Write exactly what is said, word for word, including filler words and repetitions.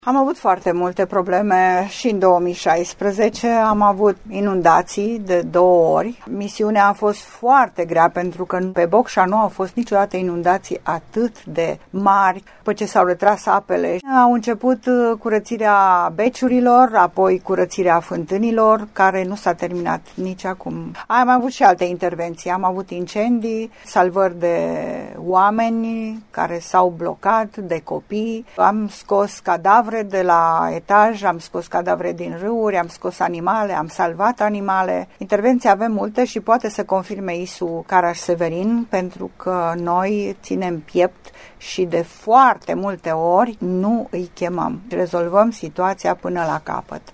Am avut foarte multe probleme și în două mii șaisprezece, am avut inundații de două ori. Misiunea a fost foarte grea pentru că pe Bocșa nu au fost niciodată inundații atât de mari. După ce s-au retras apele, au început curățirea beciurilor, apoi curățirea fântânilor, care nu s-a terminat nici acum. Am avut și alte intervenții, am avut incendii, salvări de oameni care s-au blocat, de copii, am scos cadavre de la etaj, am scos cadavre din râuri, am scos animale, am salvat animale. Intervenții avem multe și poate să confirme Isu Caraș-Severin, pentru că noi ținem piept și de foarte multe ori nu îi chemăm. Rezolvăm situația până la capăt.